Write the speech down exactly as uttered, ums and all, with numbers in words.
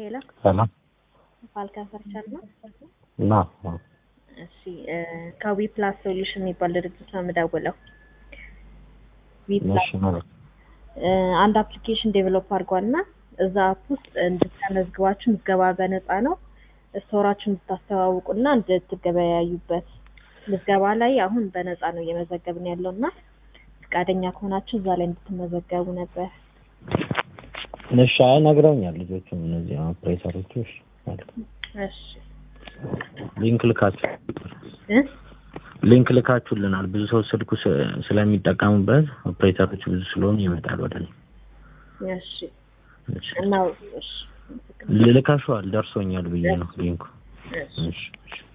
ሄሎ ሰላም ፋልካን ፈርቻል ነው ና እሺ ካዊ ፕላስ ሶሉሽን የሚባል ድርጅት ነው የምደውለው ዊ ፕላስ አንድ አፕሊኬሽን ዴቨሎፕ አድርጓልና እዛ አፕ ውስጥ እንድትመዝግባችሁ ምዝገባ በነፃ ነው ስቶራችሁን እንድታስተዋውቁና እንድትገበያዩበት ምዝገባ ላይ አሁን በነፃ ነው እየመዘገብን ያለውና ፍቃደኛ ከሆናችሁ እዛ ላይ እንድትመዘገቡ ነበር ነሻ ነግረውኛል ልጆቹ እነዚህ ኦፕሬተሮቹ እሺ ሊንክ ልካችሁ እ ሊንክ ልካችሁልናል ብዙ ሰው ስልኩ ስለሚጠቀሙበት ኦፕሬተሮቹ ብዙ ስለሆኑ ይመጣል ወደኔ እሺ እናው እሺ ልልካሽዋል ደርሶኛል ብዬ ነው ሊንኩ እሺ